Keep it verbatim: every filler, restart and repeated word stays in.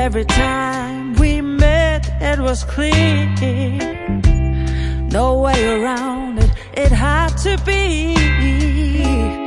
Every time we met, it was clear. No way around it, it had to be.